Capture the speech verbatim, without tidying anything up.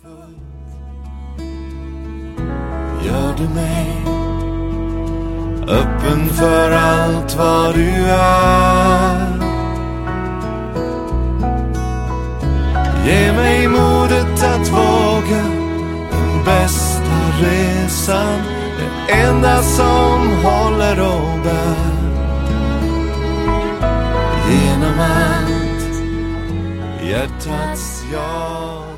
Gör du mig öppen för allt vad du är. Ge mig modet att våga den bästa resan, det enda som håller och bär. Genom allt hjärtats ja.